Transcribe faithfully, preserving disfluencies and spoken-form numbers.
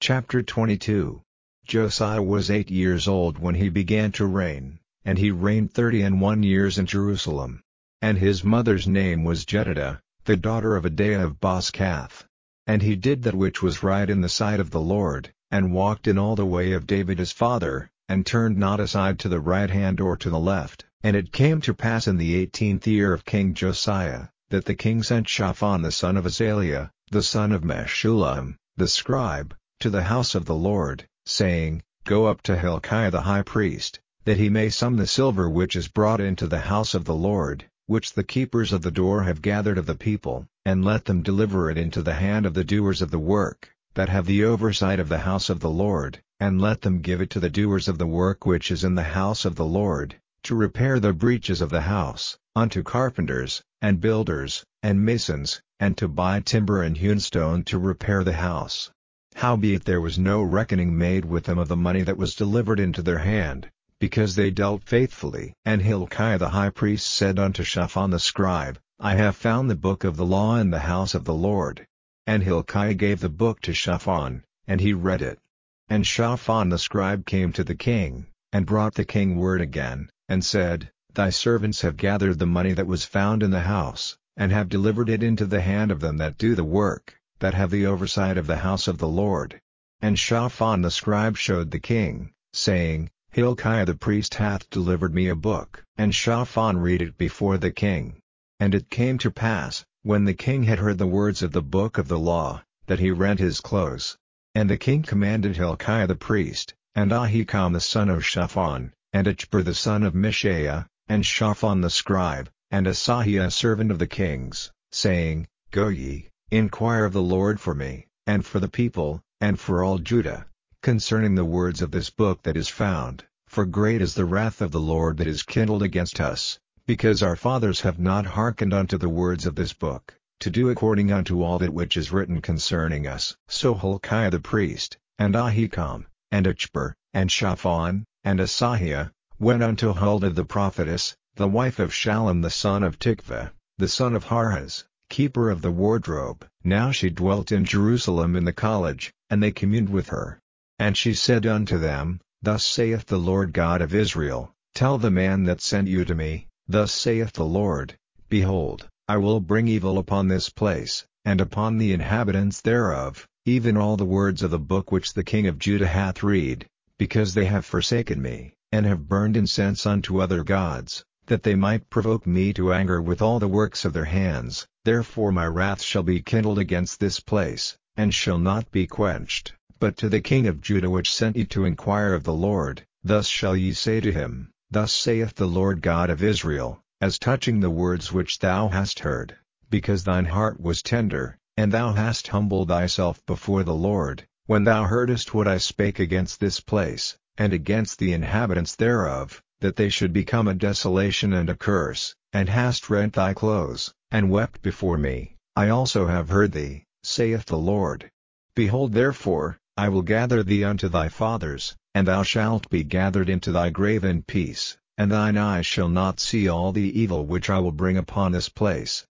Chapter twenty-two. Josiah was eight years old when he began to reign, and he reigned thirty and one years in Jerusalem. And his mother's name was Jedidah, the daughter of Adaiah of Boscath. And he did that which was right in the sight of the Lord, and walked in all the way of David his father, and turned not aside to the right hand or to the left. And it came to pass in the eighteenth year of King Josiah, that the king sent Shaphan the son of Azaliah, the son of Meshullam, the scribe, to the house of the Lord, saying, Go up to Hilkiah the high priest, that he may sum the silver which is brought into the house of the Lord, which the keepers of the door have gathered of the people, and let them deliver it into the hand of the doers of the work, that have the oversight of the house of the Lord, and let them give it to the doers of the work which is in the house of the Lord, to repair the breaches of the house, unto carpenters, and builders, and masons, and to buy timber and hewn stone to repair the house. Howbeit there was no reckoning made with them of the money that was delivered into their hand, because they dealt faithfully. And Hilkiah the high priest said unto Shaphan the scribe, I have found the book of the law in the house of the Lord. And Hilkiah gave the book to Shaphan, and he read it. And Shaphan the scribe came to the king, and brought the king word again, and said, Thy servants have gathered the money that was found in the house, and have delivered it into the hand of them that do the work, that have the oversight of the house of the Lord. And Shaphan the scribe showed the king, saying, Hilkiah the priest hath delivered me a book. And Shaphan read it before the king. And it came to pass, when the king had heard the words of the book of the law, that he rent his clothes. And the king commanded Hilkiah the priest, and Ahikam the son of Shaphan, and Achbor the son of Mishaiah, and Shaphan the scribe, and Asahiah a servant of the king's, saying, Go ye, inquire of the Lord for me, and for the people, and for all Judah, concerning the words of this book that is found, for great is the wrath of the Lord that is kindled against us, because our fathers have not hearkened unto the words of this book, to do according unto all that which is written concerning us. So Hilkiah the priest, and Ahikam, and Achbor, and Shaphan, and Asahiah, went unto Huldah the prophetess, the wife of Shallum the son of Tikvah, the son of Harhas, keeper of the wardrobe. Now she dwelt in Jerusalem in the college, and they communed with her. And she said unto them, Thus saith the Lord God of Israel, Tell the man that sent you to me, Thus saith the Lord, Behold, I will bring evil upon this place, and upon the inhabitants thereof, even all the words of the book which the king of Judah hath read, because they have forsaken me, and have burned incense unto other gods, that they might provoke me to anger with all the works of their hands. Therefore my wrath shall be kindled against this place, and shall not be quenched. But to the king of Judah which sent you to inquire of the Lord, thus shall ye say to him, Thus saith the Lord God of Israel, as touching the words which thou hast heard, because thine heart was tender, and thou hast humbled thyself before the Lord, when thou heardest what I spake against this place, and against the inhabitants thereof, that they should become a desolation and a curse, and hast rent thy clothes, and wept before me, I also have heard thee, saith the Lord. Behold therefore, I will gather thee unto thy fathers, and thou shalt be gathered into thy grave in peace, and thine eyes shall not see all the evil which I will bring upon this place,